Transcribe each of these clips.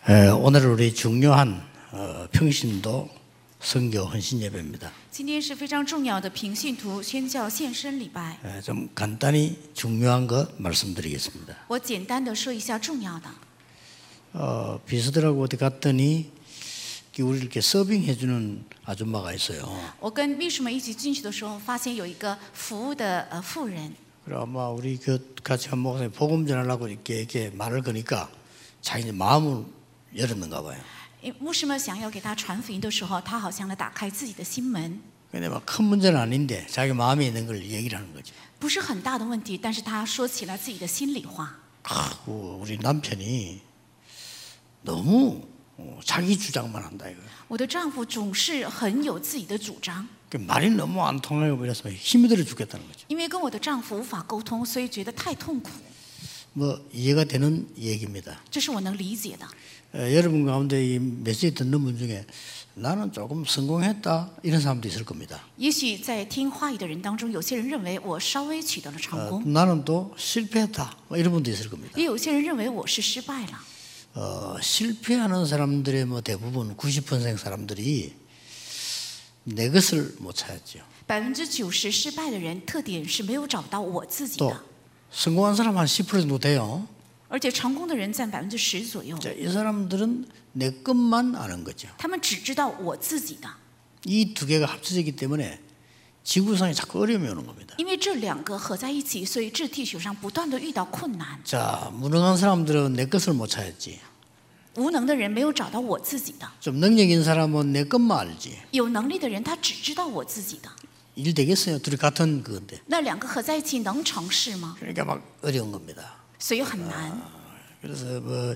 오늘 우리 중요한 평신도 선교 헌신 예배입니다. 今天是非常重要的平信徒宣教献身礼拜。 좀 간단히 중요한 것 말씀드리겠습니다. 我简单的说一下重要的。 비서들하고 어디 갔더니 우리 이렇게 서빙해주는 아줌마가 있어요. 我跟秘书们一起进去的时候，发现有一个服务的妇人。 그래 아마 우리 같이 한 목사님 복음 전하려고 이렇게 말을 거니까 자기 마음을 열었는가 봐요. 牧师们想要给他传福音的时候，他好像来打开自己的心门。 근데 막 큰 문제는 아닌데 자기 마음에 있는 걸 얘기를 하는 거죠. 不是很大的问题，但是他说起来自己的心里话。 우리 남편이 너무 자기 주장만 한다 이거. 我的丈夫总是很有自己的主張， 말이 너무 안 통하게 버려서 힘이 들어 죽겠다는 거죠. 因为跟我的丈夫无法沟通，所以觉得太痛苦。 뭐 이해가 되는 얘기입니다. 这是我能理解的。 여러분 가운데 이 메시지 듣는 분 중에 나는 조금 성공했다 이런 사람도 있을 겁니다. 也许在听话语的人当中，有些人认为我稍微取得了成功， 나는 또 실패했다 뭐 이런 분도 있을 겁니다. 也有些人认为我是失败了。 실패하는 사람들의 뭐 대부분 90% 사람들이 내 것을 못 찾았죠. 90%失败的人特点是没有找到我自己 또 的， 성공한 사람 한 10% 정도 돼요. 而且成功的人占10%左右。 자, 이 사람들은 내 것만 아는 거죠. 他们只知道我自己的， 이 두 개가 합쳐지기 때문에 지구상에 자꾸 어려움이 오는 겁니다. 因为这两个合在一起，所以这地球上不断的遇到困难。 자, 무능한 사람들은 내 것을 못 찾았지. 无能的人没有找到我自己的， 좀 능력 있는 사람은 내 것만 알지. 有能力的人他只知道我自己的。 일 되겠어요? 둘이 같은 그건데. 那两个合在一起能成事吗？ 그러니까 막 어려운 겁니다. 所以很难。 그래서 뭐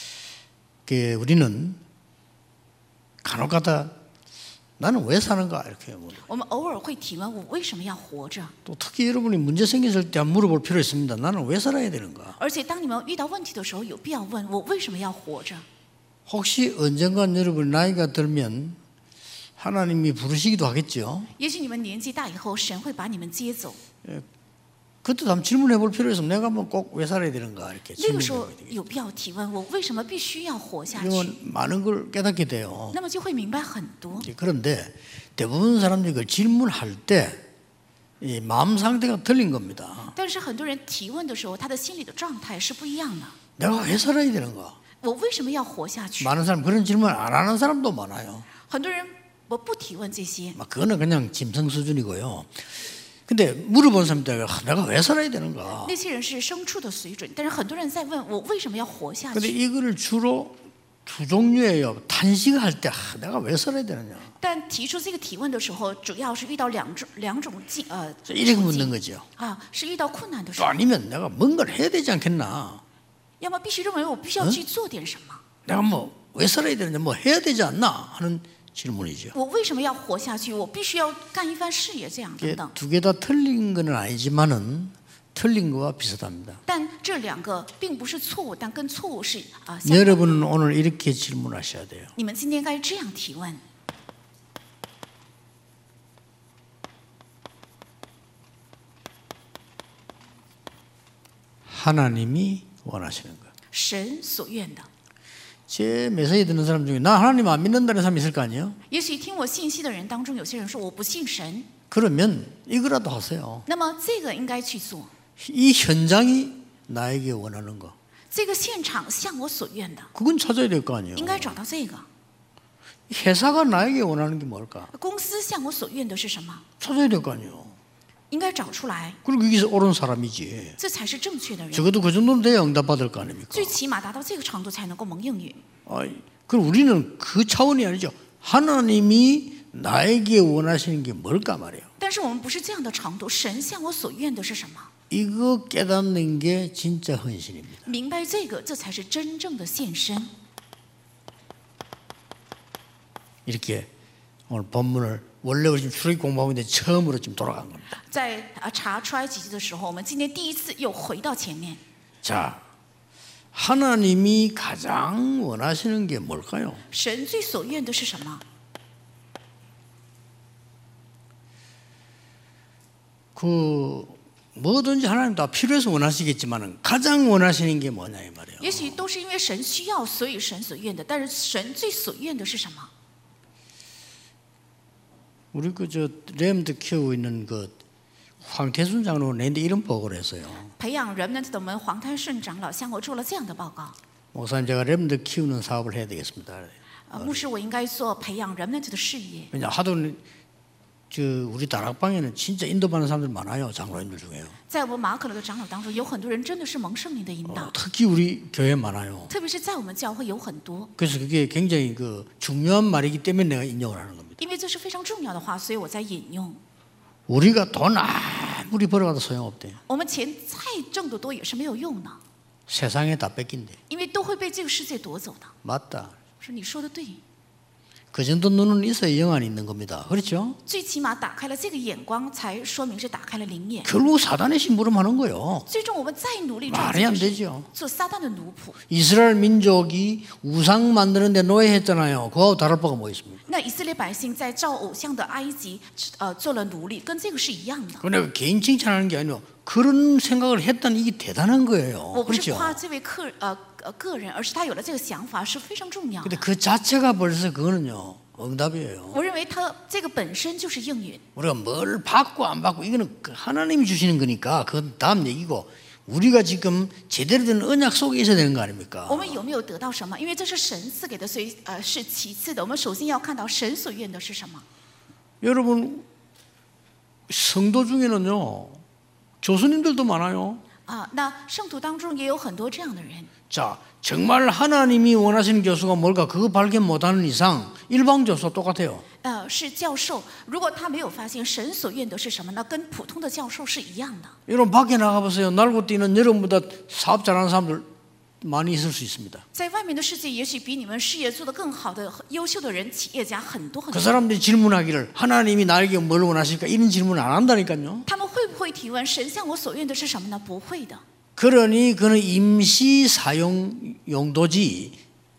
우리는 간혹가다 나는 왜 사는가 이렇게 물어요. 我们偶尔会提问：我为什么要活着？ 또 특히 여러분이 문제 생겼을 때 물어볼 필요 있습니다. 나는 왜 살아야 되는가? 而且当你们遇到问题的时候，有必要问：我为什么要活着？ 혹시 언젠간 여러분 나이가 들면 하나님이 부르시기도 하겠죠. 也许你们年纪大以后，神会把你们接走。 그때도 한번 질문해 볼 필요 있으면 내가 뭐 꼭 왜 살아야 되는가 이렇게 那个时候 질문해 보게 되겠죠. 有必要提问：我为什么必须要活下去？ 이건 많은 걸 깨닫게 돼요. 那么就会明白很多。 그런데 대부분 사람들이 그 질문할 때 이 마음 상태가 틀린 겁니다. 但是很多人提问的时候，他的心理的状态是不一样的。 내가 왜 살아야 되는가? 我为什么要活下去？ 많은 사람 그런 질문 안 하는 사람도 많아요. 很多人我不提问这些， 그거는 그냥 짐승 수준이고요. 근데 물어본 사람들 내가 왜 살아야 되는가? 那些人是牲畜的水准。但是很多人在问我为什么要活下 근데 去？ 이거를 주로 두 종류예요. 단식할 때 내가 왜 살아야 되느냐? 但提出这个提问的时候，主要是遇到两种 이렇게 处 묻는 境 거죠. 啊，是遇到困难的时 또 候， 아니면 내가 뭔가를 해야 되지 않겠나? 要么必须认为我必须要去做点什么。 내가 뭐 왜 살아야 되느냐? 뭐 해야 되지 않나? 하는 질문이죠. 我为什么要活下去？我必须要干一番事业，这样等等。 두 개 다 틀린 건 아니지만은 틀린 거와 비슷합니다. 但这两个并不是错误，但跟错误是相反的。 여러분은 오늘 이렇게 질문하셔야 돼요. 你们今天该这样提问： 하나님이 원하시는 것. 神所愿的。 제 메시지 듣는 사람 중에 나 하나님 안 믿는다는 사람이 있을 거 아니에요? 也许听我信息的人当中，有些人说我不信神， 그러면 이거라도 하세요. 那么这个应该去做。 이 현장이 나에게 원하는 거. 这个现场像我所愿的， 그건 찾아야 될 거 아니에요. 应该找到这个。 회사가 나에게 원하는 게 뭘까? 公司像我所愿的是什么？ 찾아야 될 거 아니에요. 应该找出来， 그리고 여기서 옳은 사람이지. 这才是正确的人。 적어도 그 정도는 돼야 응답받을 거 아닙니까? 最起码达到这个程度才能够蒙应允。 그럼 우리는 그 차원이 아니죠. 하나님이 나에게 원하시는 게 뭘까 말이에요. 但是我们不是这样的程度，神向我所愿的是什么？ 이거 깨닫는 게 진짜 헌신입니다. 明白这个，这才是真正的献身。 이렇게 오늘 본문을 원래 우리 지금 출애굽 공부하고 있는데 처음으로 지금 돌아간 겁니다. 在查出埃及记的时候，我们今天第一次又回到前面。 자, 하나님이 가장 원하시는 게 뭘까요? 神最所愿的是什么？ 그 뭐든지 하나님 다 필요해서 원하시겠지만 가장 원하시는 게 뭐냐 이 말이에요. 也许都是因为神需要，所以神所愿的。但是神最所愿的是什么？ 우리 저 렘드 키우고 있는 그 황태순 장로 내한테 이런 보고를 했어요. 培养 remnant 的我们黄泰顺长老向我做了这样的报告。 목사님 제가 렘드 키우는 사업을 해야 되겠습니다. 牧师，我应该做培养 remnant 的事业。 왜냐 하도 저 우리 다락방에는 진짜 인도받는 사람들 많아요. 장로님들 중에요. 在我们马可楼的长老当中，有很多人真的是蒙圣灵的引导， 특히 우리 교회 많아요. 特别是在我们教会有很多。 그래서 그게 굉장히 그 중요한 말이기 때문에 내가 인용을 하는 겁니다. 因为这是非常重要的话，所以我在引用。 우리가 돈 아무리 벌어가도 소용없대. 我们钱再挣得多也是没有用的， 세상에 다 뺏긴대. 因为都会被这个世界夺走的。 맞다. 说你说的对， 그 정도 눈은 있어야 영안이 있는 겁니다. 그렇죠? 最起码打开了这个眼光，才说明是打开了灵眼。 결국 사단의 심부름하는 거예요. 最终我们再努力赚 말이 안 钱， 되죠. 做撒旦的奴仆。 이스라엘 민족이 우상 만드는데 노예했잖아요. 그거하고 다를 바가 뭐 있습니까? 那以色列百姓在造偶像的埃及，做了奴隶，跟这个是一样的。 그러니까 개인 칭찬하는 게 아니고 그런 생각을 했다는 이게 대단한 我 거예요. 不是 그렇죠? 夸这位个人，而是他有了这个想法是非常重要 근데 的。 그 자체가 벌써 그거는요 응답이에요. 我认为他这个本身就是应允。 우리가 뭘 받고 안 받고 이거는 하나님이 주시는 거니까 그건 다음 얘기고 우리가 지금 제대로 된 언약 속에 있어야 되는 거 아닙니까? 我们有没有得到什么？因为这是神赐给的，所以是其次的。我们首先要看到神所愿的是什么。 여러분 성도 중에는요 교수님들도 많아요. 那圣徒当中也有很多这样的人。 자, 정말 하나님이 원하시는 교수가 뭘까 그거 발견 못하는 이상 일반 교수와 똑같아요. 是教授，如果他没有发现神所愿的是什么呢？跟普通的教授是一样的。 여러분 밖에 나가보세요. 날고 뛰는 여러분보다 사업 잘하는 사람들 많이 있을 수 있습니다. 在外面的世界，也许比你们事业做得更好的、优秀的人、企业家很多很 그 多。 사람들이 질문하기를 하나님이 나에게 뭘 원하실까 이런 질문 안 한다니까요. 他们会不会提问神向我所愿的是什么呢？不会的。 그러니 그는 임시 사용 용도지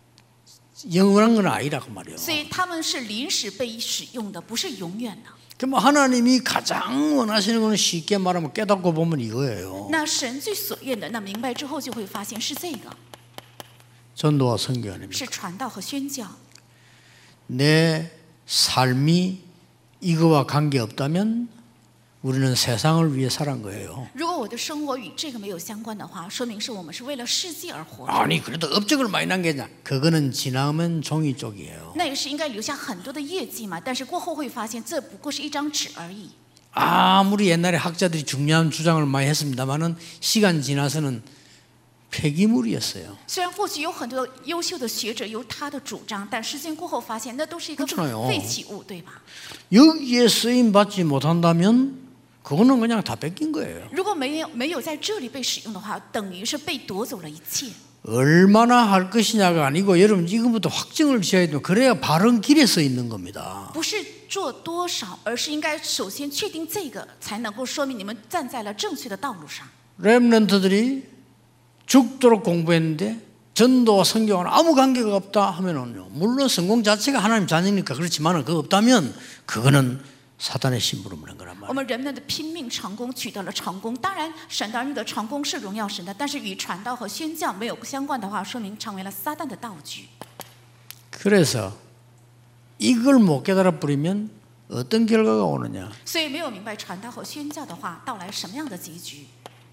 영원한 건 아니라고 말이에요. 所以他们是临时被使用的，不是永远的。 그럼 하나님이 가장 원하시는 거는 쉽게 말하면 깨닫고 보면 이거예요. 那神最所愿的，那明白之后就会发现是这个， 전도와 선교 아닙니까? 是传道和宣教。 내 삶이 이거와 관계없다면 우리는 세상을 위해 살은 거예요. 如果我的生活与这个没有相关的话，说明是我们是为了世界而活着。 아니 그래도 업적을 많이 남겼냐? 그거는 지나면 종이 쪽이에요. 那也是应该留下很多的业绩嘛，但是过后会发现这不过是一张纸而已。 아무리 옛날에 학자들이 중요한 주장을 많이 했습니다만은 시간 지나서는 폐기물이었어요. 虽然过去有很多优秀的学者有他的主张，但时间过后发现那都是一个 그렇잖아요. 废弃物，对吧？ 여기에 쓰임 받지 못한다면 그거는 그냥 다 뺏긴 거예요. 如果没有在这里被使用的话，等于是被夺走了一切。 얼마나 할 것이냐가 아니고 여러분 지금부터 확정을 지어야 돼요. 그래야 바른 길에 서 있는 겁니다. 不是做多少，而是应该首先确定这个，才能够说明你们站在了正确的道路上。 렘넌트들이 죽도록 공부했는데 전도와 성경은 아무 관계가 없다 하면은요. 물론 성공 자체가 하나님 자녀니까 그렇지만은 그거 없다면 그거는 사단의 심부름을 한 거란 我 말이에요. 们人们的拼命成功，取得了成功。当然，神的儿女的成功是荣耀神的，但是与传道和宣教没有相关的话，说明成为了撒旦的道具。 그래서 이걸 못 깨달아 버리면 어떤 결과가 오느냐? 所以没有明白传道和宣教的话，到来什么样的结局？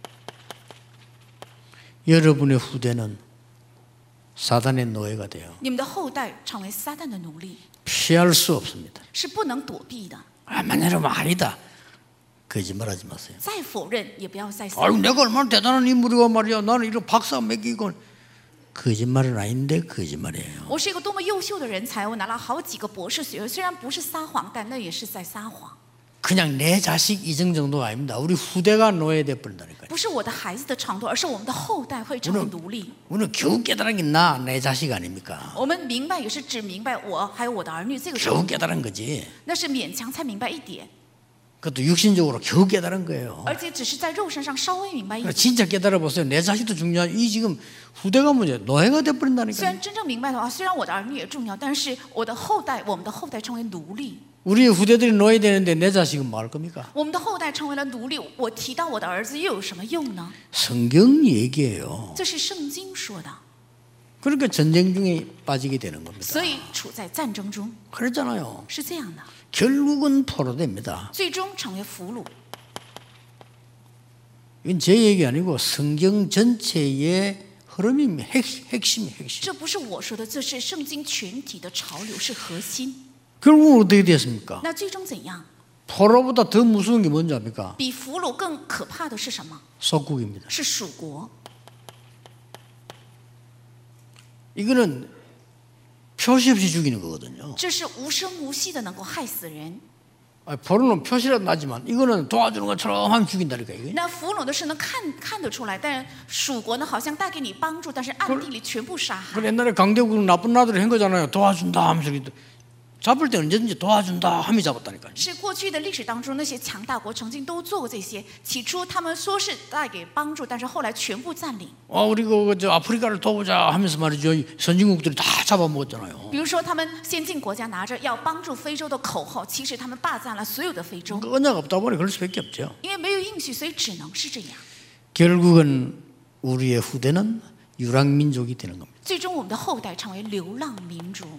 여러분의 후대는 사단의 노예가 돼요. 你们的后代成为撒旦的奴隶， 피할 수 없습니다. 是不能躲避的。 만약에 아니다. 거짓말하지 마세요. 再否认，也不要再撒。 아유, 내가 얼마나 대단한 인물이고 말이야. 나는 이런 박사 매기고 거짓말은 아닌데 거짓말이에요. 我是一个多么优秀的人才，我拿了好几个博士学位，虽然不是撒谎，但那也是在撒谎。 그냥 내 자식 이정 정도가 아닙니다. 우리 후대가 노예돼 버린다니까요. 不是我的孩子的程度，而是我们的后代会成为奴隶。 오늘 겨우 깨달은 게 나 내 자식 아닙니까? 我们明白也是只明白我还有我的儿女这个程 겨우 度， 깨달은 거지. 那是勉强才明白一点， 그것도 육신적으로 겨우 깨달은 거예요. 而且只是在肉身上稍微明白一 그러니까 点。 진짜 깨달아 보세요. 내 자식도 중요한 이 지금 후대가 문제 노예가 돼 虽 버린다니까요. 然真正明白的话，虽然我的儿女也重要，但是我的后代，我们的后代成为奴隶。 우리의 후대들이 노예 되는데 내 자식은 뭐 할 겁니까? 我们的后代成为了奴隶，我提到我的儿子又有什么用呢？ 성경 얘기예요. 这是圣经说的， 그러니까 전쟁 중에 빠지게 되는 겁니다. 所以处在战争中 그랬잖아요. 是这样的， 결국은 포로됩니다. 最终成为俘虏。 이건 제 얘기 아니고 성경 전체의 흐름입니다. 핵심이. 这不是我说的，这是圣经全体的潮流，是核心。 결국은 어떻게 됐습니까? 那最终怎样？ 포로보다 더 무서운 게 뭔지 압니까? 比俘虏更可怕的是什么？ 속국입니다. 是属国。 이거는 표시 없이 죽이는 거거든요. 这是无声无息的能够害死人。 포로는 표시라도 나지만 이거는 도와주는 것처럼 하면 죽인다니까 이게. 那俘虏的是能看得出来，但属国呢好像带给你帮助，但是暗地里全部杀害。 그 옛날에 강대국은 나쁜 나들이 한 거잖아요. 도와준다 하면서 잡을 때 언제든지 도와준다 하면 잡았다니까요. 是过去的历史当中，那些强大国曾经都做过这些。起初他们说是带给帮助，但是后来全部占领。 우리 저 아프리카를 도우자 하면서 말이죠. 선진국들이 다 잡아먹었잖아요. 比如说，他们先进国家拿着要帮助非洲的口号，其实他们霸占了所有的非洲。 그 언약 없다 보니 그럴 수밖에 없죠. 因为没有应许，所以只能是这样。 결국은 우리의 후대는 유랑민족이 되는 겁니다. 最终，我们的后代成为流浪民族。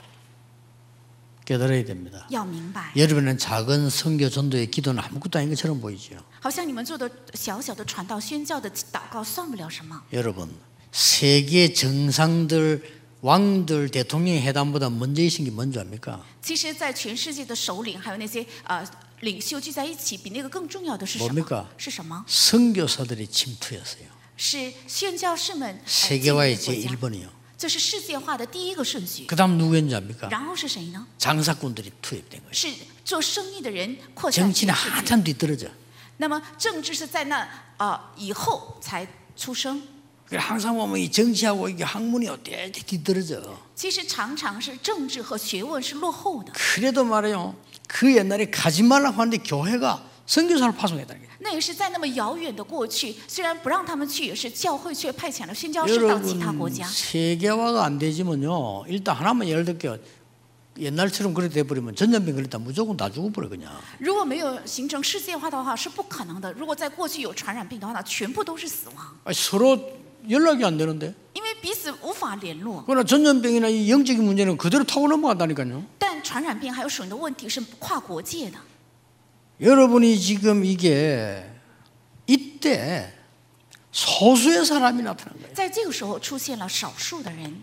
깨달아야 됩니다. 要明白， 여러분은 작은 선교 전도의 기도는 아무것도 아닌 것처럼 보이죠. 好像你们做的小小的传道宣教的祷告算不了什么。 여러분, 세계 정상들, 왕들, 대통령 회담보다 먼저 있은 게 뭔지 압니까? 其实，在全世界的首领还有那些领袖聚在一起，比那个更重要的是什么？ 뭡니까? 是什么？ 선교사들의 침투였어요. 是宣教士们 세계화의 进入国家 제1번이요. 这是世界化的第一个顺序。 그 다음 누구였는지 압니까? 然后是谁呢？ 장사꾼들이 투입된 거예요. 是做生意的人扩散 정치는 全世界。 한참 뒤떨어져. 那么政治是在那以后才出生。 항상 보면 이 정치하고 이게 학문이 어때 뒤떨어져. 其实常常是政治和学问是落后的。 그래도 말이에요. 그 옛날에 가지 말라고 하는데 교회가 선교사를 파송했다는 거예요. 那也是在那么遥远的过去，虽然不让他们去，也是教会却派遣了宣教士到其他国 여러분 家。 세계화가 안 되지만요. 일단 하나만 예를 들게요. 옛날처럼 그렇게 돼버리면 전염병 걸렸다 무조건 다 죽어버려 그냥. 如果没有形成世界化的话，是不可能的。如果在过去有传染病的话，那全部都是死亡， 서로 연락이 안 되는데. 因为彼此无法联络。 그러나 전염병이나 이 영적인 문제는 그대로 타고 넘어간다니까요. 但传染病还有水的问题是跨国界的。 여러분이 지금 이게 이때 소수의 사람이 나타난 거예요. 在这个时候出现了少数的人，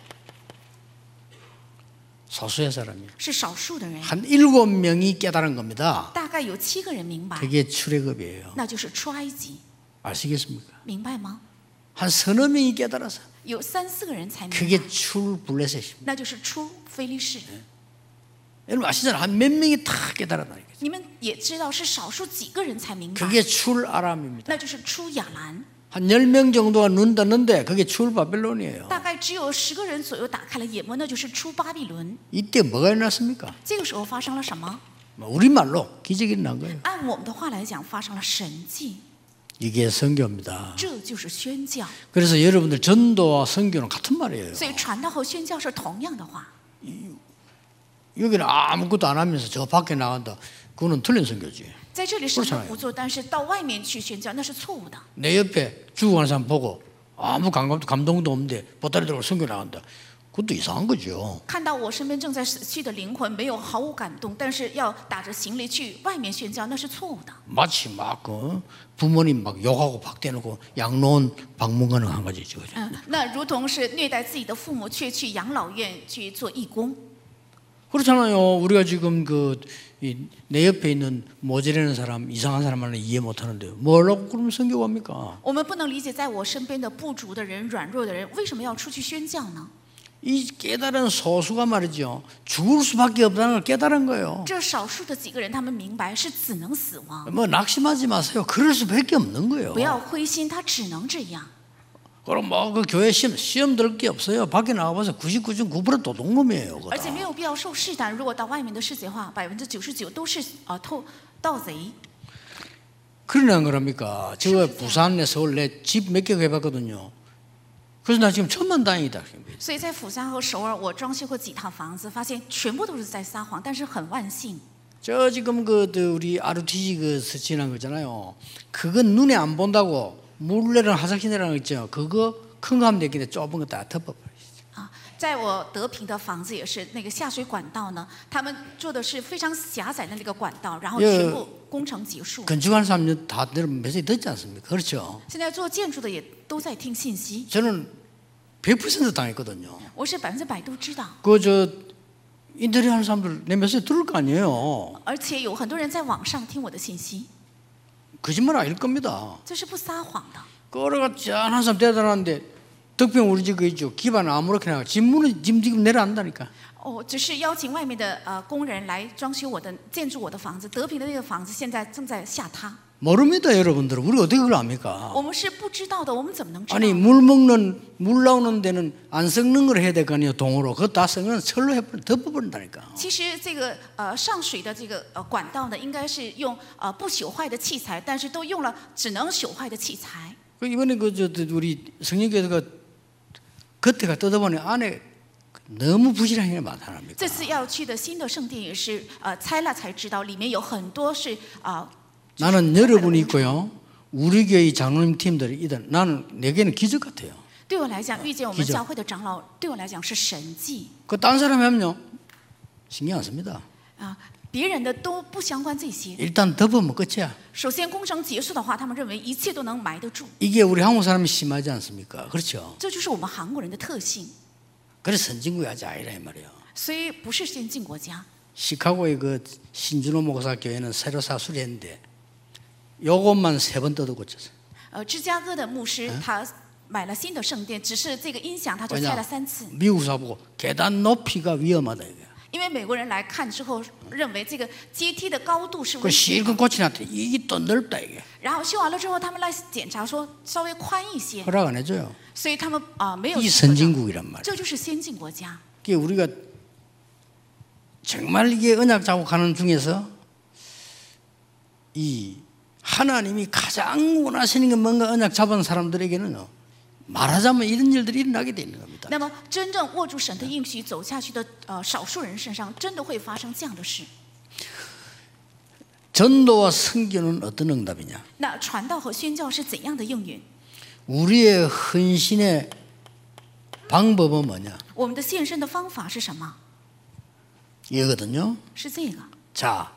소수의 사람이. 是少数的人， 한 7명이 깨달은 겁니다. 大概有7个人明白， 그게 출애굽이에요. 那就是出埃及， 아시겠습니까? 明白吗？ 한 서너 명이 깨달아서 有3、4个人才明白， 그게 출블레셋입니다. 那就是出非利士。 여러분 아시잖아요. 한 몇 명이 다 깨달았다니까요. 你们也知道是少数几个人才明白， 그게 출아람입니다. 那就是出亚兰。 한 10명 정도가 눈 떴는데 그게 출바벨론이에요. 大概只有10个人左右打开了眼目，那就是出巴比伦。 이때 뭐가 일어났습니까? 这个时候发生了什么？ 우리말로 기적이 일어난 거예요. 按我们的话来讲，发生了神迹， 이게 선교입니다. 这就是宣教。 그래서 여러분들 전도와 선교는 같은 말이에요. 所以传道和宣教是同样的话。 여기는 아무것도 안 하면서 저 밖에 나간다. 그거는 틀린 선교지. 在这里什么都不做，但是到外面去宣教，那是错误的。 내 옆에 죽어가는 사람 보고 아무 감동도 없는데 보따리 들고 선교 나간다. 그것도 이상한 거죠. 看到我身边正在死去的灵魂，没有毫无感动，但是要打着行李去外面宣教，那是错误的。 마치 막 부모님 막 욕하고 박대놓고 양로원 방문가는 한 가지죠. 那如同是虐待自己的父母，却去养老院去做义工。 그렇잖아요. 우리가 지금 내 옆에 있는 모자라는 사람, 이상한 사람을 이해 못하는데 뭐라고 그러면 선교합니까? 我们不能理解，在我身边的不足的人、软弱的人，为什么要出去宣教呢？ 이 깨달은 소수가 말이죠. 죽을 수밖에 없다는 걸 깨달은 거예요. 这少数的几个人，他们明白是只能死亡， 뭐 낙심하지 마세요. 그럴 수밖에 없는 거예요. 不要灰心，他只能这样。 그럼 뭐 그 교회 시험 들 게 없어요. 밖에 나가봐서 99.9% 도둑놈이에요. 而且没有必要受试探。如果到外面的世界化，99%都是盗贼。 그러는 거랍니까? 저 부산에 서울 내 집 몇 개 해봤거든요. 그래서 나 지금 천만 다행이다. 所以在釜山和首尔，我装修过几套房子，发现全部都是在撒谎，但是很万幸。 저 지금 우리 ROTC 그 지난 거잖아요. 그건 눈에 안 본다고 물 내리는 하석시 내리는 거 있죠. 그거 큰 거 하면 되겠네. 좁은 거 다 덮어버리죠. 在我德平的房子也是那个下水管道呢，他们做的是非常狭窄的那个管道，然后全部工程结束。 건축하는 사람들 다들 메시지 듣지 않습니까? 그렇죠. 现在做建筑的也都在听信息。 저는 100% 당했거든요. 我是100%都知道， 그 인터넷 하는 사람들 내 메시지 들을 거 아니에요. 而且有很多人在网上听我的信息， 거짓말 아닐 겁니다. 这是不撒谎的。 그러가 짠한 사람 대단한데 덕평 우리 집 그 있죠. 기반 아무렇게나 지금 내려앉다니까. 哦，只是邀请外面的工人来装修建筑我的房子。德平的那个房子现在正在下塌。 모릅니다, 여러분들. 우리 어떻게 그걸 압니까? 我们是不知道的，我们怎么能知道？ 아니 물 나오는 데는 안 썩는 걸 해야 될 거 아니에요, 동으로. 그거 다 썩는 철로 덮어버린다니까. 其实这个上水的这个管道呢，应该是用不朽坏的器材，但是都用了只能朽坏的器材。 이번에 우리 성령교회가 겉에가 뜯어보니 안에 너무 부실한 게 많다랍니다. 这次要去的新的圣殿也是拆了才知道，里面有很多是 나는 여러분이 있고요. 우리 교회 장로님 팀들이 있다. 나는 내게는 기적 같아요. 对我来讲，遇见我们教会的长老，对我来讲是神迹。 그 딴 사람이 하면요 신경 안 씁니다. 别人的都不相关这些。 일단 덮으면 끝이야. 首先工程结束的话，他们认为一切都能埋得住。 이게 우리 한국 사람이 심하지 않습니까? 그렇죠. 这就是我们韩国人的特性。 그래서 선진국이 하지 아니라 이 말이에요. 所以不是先进国家。 시카고의 그 신준호 목사 교회는 새로 사수했는데 요것만 3번 뜯어 고쳤어요. 芝加哥的牧师他买了新的圣殿，只是这个音响他就拆了3次。 미국 사보고 계단 높이가 위험하다 이게. 因为美国人来看之后认为这个阶梯的高度是 그 危险的。 실컷 고치는데 이게 또 넓다 이게. 然后修完了之后，他们来检查说稍微宽一些， 허락 안 해줘요. 所以他们没有 이 许可的。 선진국이란 말이에요. 这就是先进国家。 이게 우리가 정말 이게 언약 잡고 가는 중에서 이 하나님이 가장 원하시는 게 뭔가 언약 잡은 사람들에게는요 말하자면 이런 일들이 일어나게 되는 겁니다. 那么真正握住神的应许走下去的少数人身上，真的会发生这样的事。 전도와 선교는 어떤 응답이냐? 那传道和宣教是怎样的应允？ 우리의 헌신의 방법은 뭐냐? 我们的献身的方法是什么？ 이거거든요. 是这个。 자,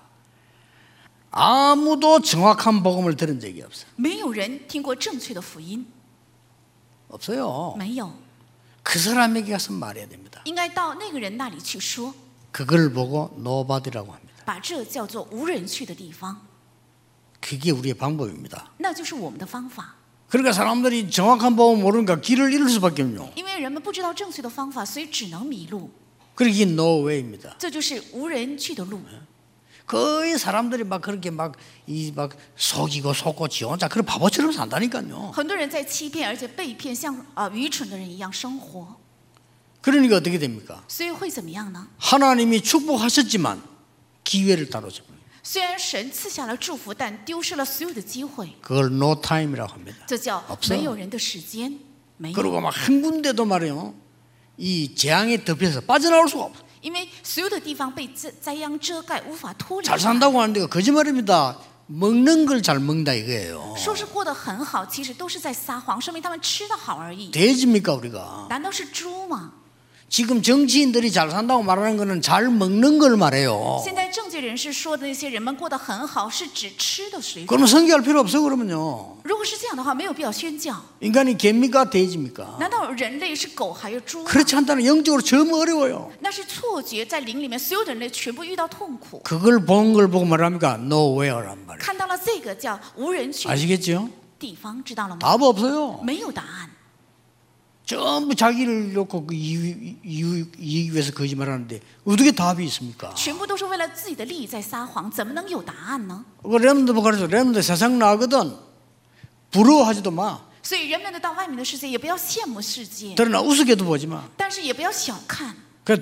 아무도 정확한 복음을 들은 적이 없어. 没有人听过正确的福音， 없어요. 没有， 그 사람에게 가서 말해야 됩니다. 应该到那个人那里去说， 그걸 보고 노바디라고 합니다. 把这叫做无人去的地方， 그게 우리의 방법입니다. 那就是我们的方法。 그러니까 사람들이 정확한 복음 모르니까 길을 잃을 수밖에 없죠. 因为人们不知道正确的方法，所以只能迷路。 그러니까 이게 no way입니다. 这就是无人去的路。 거의 사람들이 막 그렇게 막 속이고 속고 지 혼자 그런 바보처럼 산다니까요. 很多人在欺骗，而且被骗，像愚蠢的人一样生活。 그러니까 어떻게 됩니까? 所以会怎么样呢？ 하나님이 축복하셨지만 기회를 따로줘. 虽然神赐下了祝福，但丢失了所有的机会， 그걸 no time이라고 합니다. 这叫 없어 没有人的时间，没有。 그리고 막 한 군데도 말이요. 이 재앙에 덮여서 빠져나올 수가 없어. 因为所有的地方被灾殃遮盖，无法脱离。 잘 산다고 하는데 거짓말입니다. 먹는 걸 잘 먹는다 이거예요. 说是过得很好，其实都是在撒谎，说明他们吃得好而已。 돼지입니까 우리가? 难道是猪吗？ 지금 정치인들이 잘 산다고 말하는 거는 잘 먹는 걸 말해요. 现在政界人士说的那些人们过得很好，是指吃的水果。 그러면 선교할 필요 없어 그러면요. 如果是这样的话，没有必要宣教。 인간이 개입니까 돼지입니까? 难道人类是狗还是猪吗？ 그렇지 않다는 영적으로 전부 어려워요. 那是错觉，在灵里面，所有的人类全部遇到痛苦。 그걸 본 걸 보고 말합니까? nowhere란 말이에요. 看到了这个叫无人去的 아시겠죠? 地方，知道了吗？ 답 없어요. 没有答案， 전부 자기를 놓고 그 이익 위해서 거짓말하는데 어떻게 답이 있습니까? 全部都是为了自己的利益在撒谎，怎么能有答案呢？ 그 렘도 보고 그래서 렘도 세상 나거든. 부러워하지도 마. 所以人们到外面的世界，也不要羡慕世界， 그러나 우습게도 보지 마. 但是也不要小看，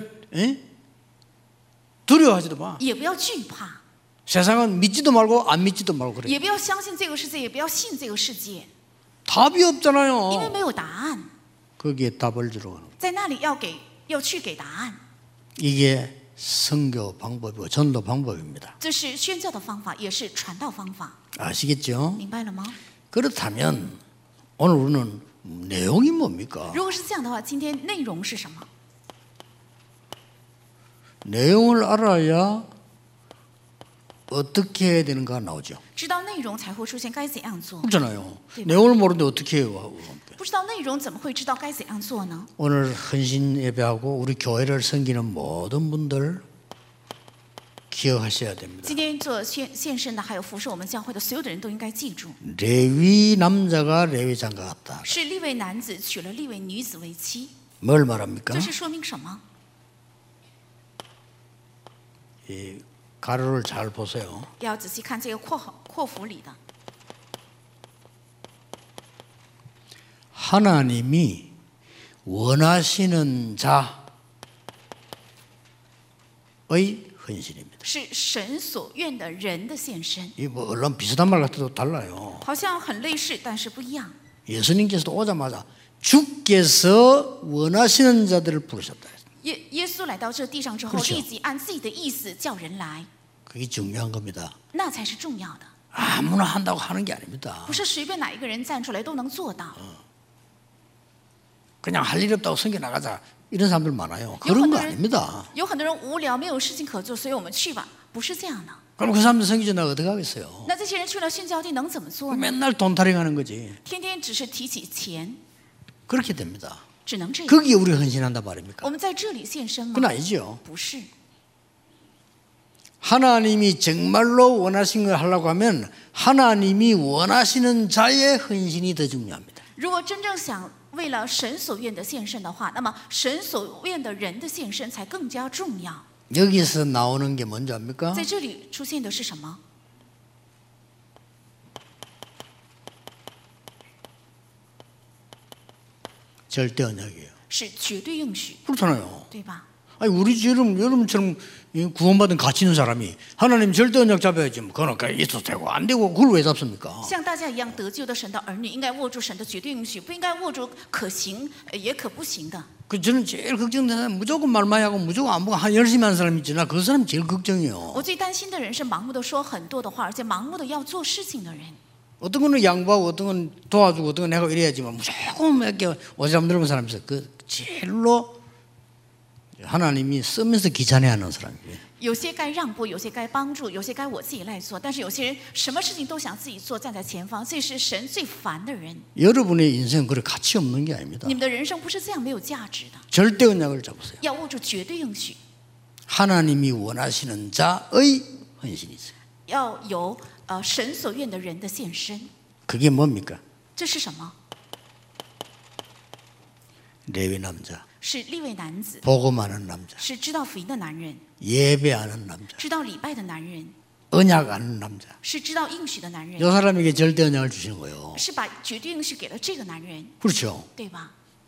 두려워하지도 마. 也不要惧怕， 세상은 믿지도 말고 안 믿지도 말고 그래. 也不要相信这个世界，也不要信这个世界， 답이 因为 없잖아요. 没有答案。 거기에 답을 주러 가는 거예요. 在那里要去给答案。 이게 선교 방법이고 전도 방법입니다. 这是宣教的方法，也是传道方法， 아시겠죠? 明白了吗？ 그렇다면 오늘 우리는 내용이 뭡니까? 如果是这样的话，今天内容是什么？ 내용을 알아야 어떻게 해야 되는가 나오죠. 知道内容才会出现该怎样做。 그렇잖아요. 내용을 모르는데 어떻게 해요? 不知道内容怎么会知道该怎样做呢？ 오늘 헌신 예배하고 우리 교회를 섬기는 모든 분들 기억하셔야 됩니다. 今天做献身的，还有服侍我们教会的所有的人都应该记住， 레위 남자가 레위 장가 같다. 是利未男子娶了利未女子为妻， 뭘 말합니까? 这是说明什么？ 이 가로를 잘 보세요. 要仔细看这个括弧里的， 하나님이 원하시는 자의 헌신입니다. 是神所愿的人的献身， 이 뭐 얼른 비슷한 말 같아도 달라요. 好像很类似，但是不一样。 예수님께서도 오자마자 주께서 원하시는 자들을 부르셨다. 耶稣来到这地上之后， 그렇죠 立即按自己的意思叫人来， 그게 중요한 겁니다. 那才是重要的， 아무나 한다고 하는 게 아닙니다. 不是随便哪一个人站出来都能做到。 그냥 할 일 없다고 성겨 나가자 이런 사람들 많아요. 그런 거 아닙니다. 有很多人无聊，没有事情可做，所以我们去吧，不是这样的。 그럼 그 사람들 성기전 나가 어떻게 하겠어요? 那这些人去了宣教地能怎么做呢？ 맨날 돈 타령하는 거지. 天天只是提起钱， 그렇게 됩니다. 只能这样。 거기에 우리 헌신한다 말입니까? 我们在这里献身吗？ 그건 아니죠. 不是， 하나님이 정말로 원하신 걸 하려고 하면 하나님이 원하시는 자의 헌신이 더 중요합니다. 如果真正想为了神所愿的献身的话，那么神所愿的人的献身才更加重要。 여기서 나오는 게 뭔지 압니까? 在这里出现的是什么？ 절대 언약이에요. 是绝对应许， 그렇잖아요. 对吧？ 아니 우리 여러분처럼 구원받은 가치 있는 사람이 하나님 절대 언약 잡아야지 뭐 그거는 있어도 되고 안 되고 그걸 왜 잡습니까? 像大家一样得救的神的儿女，应该握住神的绝对应许，不应该握住可行也可不行的。 그 저는 제일 걱정되는 사람 무조건 말 많이 하고 무조건 안 보고 열심히 하는 사람이 있잖아. 그 사람이 제일 걱정이에요. 我最担心的人是盲目的说很多的话，而且盲目的要做事情的人。 어떤 거는 양보하고 어떤 건 도와주고 어떤 건 내가 이래야지만 무조건 이렇게 오지랖 넓은 사람이 있어요. 그 제일로 하나님이 쓰면서 귀찮아하는 사람이에요. 有些该让步，有些该帮助，有些该我自己来做。但是有些人什么事情都想自己做，站在前方，这是神最烦的人。 여러분의 인생은 그렇게 가치 없는 게 아닙니다. 你们的人生不是这样没有价值的， 절대 언약을 잡으세요. 要握住绝对应许， 하나님이 원하시는 자의 헌신이 있어요. 要有神所愿的人的献身。 그게 뭡니까? 这是什么？ 레위 남자, 是利未男子， 복음하는 남자, 是知道福音的男人， 예배하는 남자, 知道礼拜的男人， 언약 아는 남자. 是知道应许的男人， 이 사람에게 절대 언약을 주시는 거예요. 是把绝对应许给了这个男人， 그렇죠. 对吧？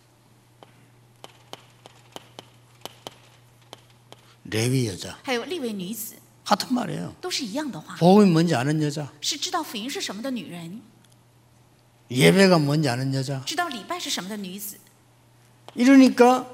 레위 여자 还有利未女子， 같은 말이에요. 都是一样的话， 복음이 뭔지 아는 여자, 是知道福音是什么的女人， 예배가 뭔지 아는 여자. 知道礼拜是什么的女子。 이러니까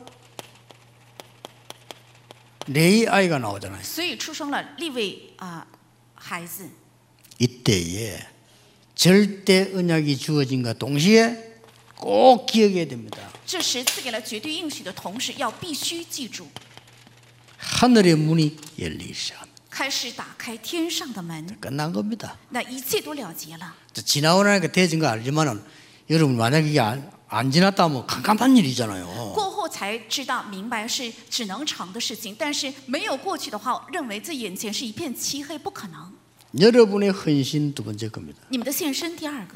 레위 아이가 나오잖아요. 所以出生了利未孩子。 이때에 절대 언약이 주어진과 동시에 꼭 기억해야 됩니다. 这时赐给了绝对应许的同时，要必须记住， 하늘의 문이 열리기 시작합니다. 开始打开天上的门， 끝난 겁니다. 那一切都了结了。 지나고 나니까 되어진 거 알지만은 여러분 만약에 이게 안 지났다면 깜깜한 일이잖아요. 过后才知道明白是只能成的事情，但是没有过去的话，认为这眼前是一片漆黑，不可能。 여러분의 헌신 두 번째 겁니다. 你们的献身第二个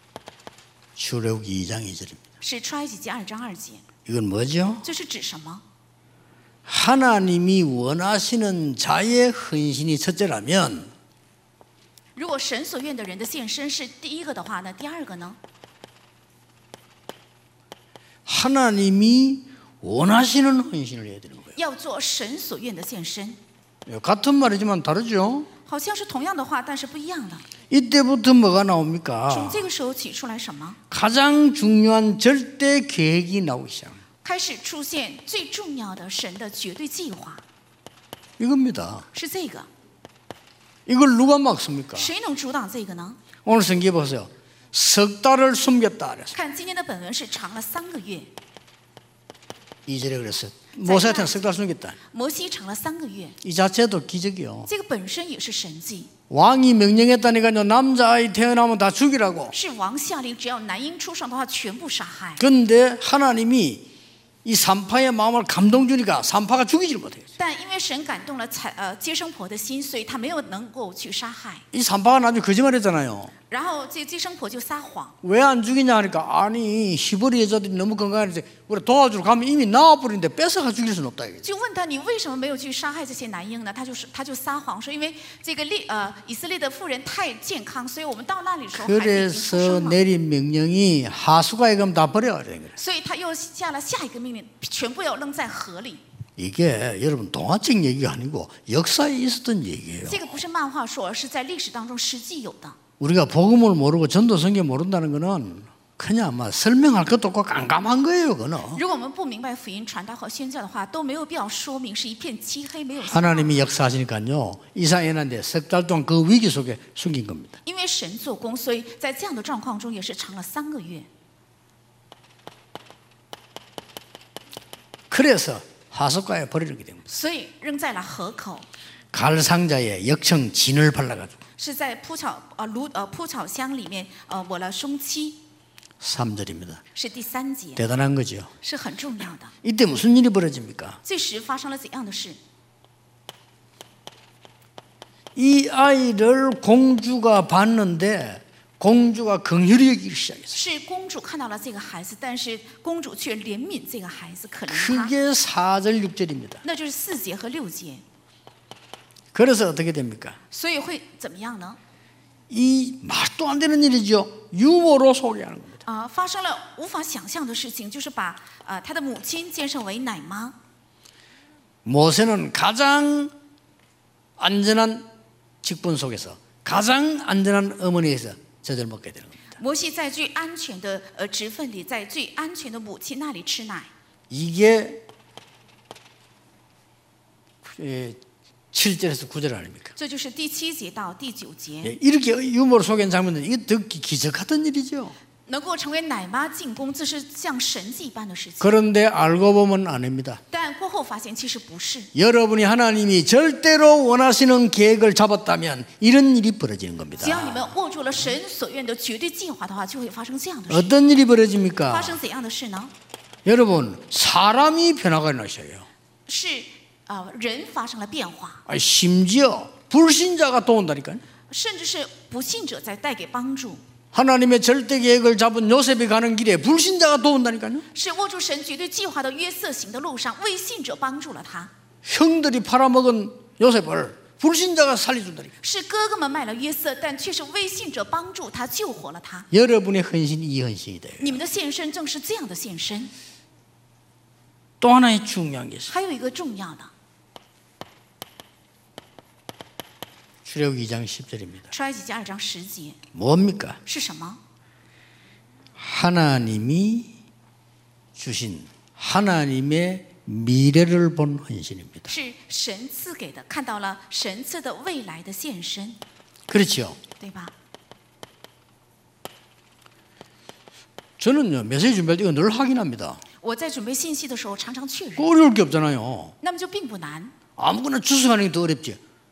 출애굽기 2장 2절입니다. 是出埃及记2章2节， 이건 뭐죠? 这是指什么？ 하나님이 원하시는 자의 헌신이 첫째라면 如果神所愿的人的献身是第一个的话呢，第二个呢？ 하나님이 원하시는 헌신을 해야 되는 거예요. 要做神所愿的献身， 같은 말이지만 다르죠? 好像是同样的话，但是不一样的。 이때부터 뭐가 나옵니까? 从这个时候起出来什么？ 가장 중요한 절대 계획이 나오기 시작합니다. 开始出现最重要的神的绝对计划， 이겁니다. 是这个。 이걸 누가 막습니까? 谁能阻挡这个呢？ 오늘 성경에 보세요. 석 달을 숨겼다 그랬어요. 看今天的本文是长了3个月， 2절에 그랬어요. 모세한테는 석 달 숨겼다. 摩西长了3个月， 이 자체도 기적이요. 这个本身也是神迹， 왕이 명령했다니까요. 남자아이 태어나면 다 죽이라고. 是王下令，只要男婴出生的话，全部杀害。 그런데 하나님이 이 산파의 마음을 감동 주니까 산파가 죽이질 못해요. 但因为神感动了接生婆的心，所以他没有能够去杀害。 이 산파가 나중에 거짓말했잖아요. 然后这接生婆就撒谎， 왜 안 죽이냐 하니까 아니 히브리 여자들이 너무 건강해서 우리 도와주러 가면 이미 나와버리는데 뺏어가 죽일 수는 없다 이게. 就问他你为什么没有去杀害这些男婴呢？他就撒谎说，因为这个以色列的妇人太健康，所以我们到那里的时候孩子已经出 그래서 生了。 내린 명령이 하수가 이금 다 버려야 되는 거예요. 所以他又下了下一个命令，全部要扔在河里。 이게 여러분 동화적 얘기가 아니고 역사에 있었던 얘기예요. 这个不是漫画说，而是在历史当中实际有的。 우리가 복음을 모르고 전도 성경 모른다는 거는 그냥 막 설명할 것도 없고 깜깜한 거예요. 그거는 如果我们不明白福音传达和宣教的话，都没有必要说明是一片漆黑，没有希望。 하나님이 역사하시니까요. 이사야는데 석 달 동안 그 위기 속에 숨긴 겁니다. 因为神做工，所以在这样的状况中也是长了3个月。 그래서 하수가에 버리게 됩니다. 所以扔在了河口， 갈상자에 역청 진을 발라가지고 是在铺草箱里面抹了松漆， 3절입니다. 是第3节， 대단한 거죠. 是很重要的。 이때 무슨 일이 벌어집니까? 这时发生了怎样的事？ 이 아이를 공주가 봤는데 공주가 긍휼히 여기기 시작했어요. 是公主看到了这个孩子，但是公主却怜悯这个孩子，可怜他。 그게 4절 6절입니다. 那就是4节和6节。 그래서 어떻게 됩니까? 所以会怎么样呢？ 이 말도 안 되는 일이죠. 유모로 소개하는 겁니다. 发生了无法想象的事情，就是把他的母亲介绍为奶妈。 모세는 가장 안전한 직분 속에서 가장 안전한 어머니에서 젖을 먹게 되는 겁니다. 摩西在最安全的职分里，在最安全的母亲那里吃奶。 이게 7절에서 9절 아닙니까? 这就是第7节到第9节。 이렇게 유모로 소개한 장면은 이게 듣기 기적같은 일이죠. 能够成为奶妈进宫，这是像神迹一般的事情。 그런데 알고 보면 아닙니다. 但过后发现其实不是。 여러분이 하나님이 절대로 원하시는 계획을 잡았다면 이런 일이 벌어지는 只要你 겁니다. 们握住了神所愿的绝对计划的话，就会发生这样的事。 어떤 일이 发 벌어집니까? 生怎样的事呢？ 여러분 사람이 변화가 나셔요. 是人发生了变化， 심지어 불신자가 또 온다니까요. 甚至是不信者在带给帮助。 하나님의 절대 계획을 잡은 요셉이 가는 길에 불신자가 또 온다니까요. 是握住神绝对计划的约瑟行的路上，未信者帮助了他。 형들이 팔아먹은 요셉을 불신자가 살려준다니까요. 是哥哥们卖了约瑟，但却是未信者帮助他，救活了他。 여러분의 헌신이 이 헌신이다. 你们的献身正是这样的献身。 또 하나의 중요한 게 있어요. 还有一个重要的， 출애굽 2장 10절입니다. 出埃及记2章10节 뭡니까? 是什么？ 하나님이 주신 하나님의 미래를 본 헌신입니다. 是神赐给的，看到了神赐的未来的献身， 그렇죠. 对吧？ 저는요 메시지 준비할 때 이거 늘 확인합니다. 我在准备信息的时候常常确认， 그 어려울 게 없잖아요. 那么就并不难。 아무거나 주석하는 게 더 어렵지.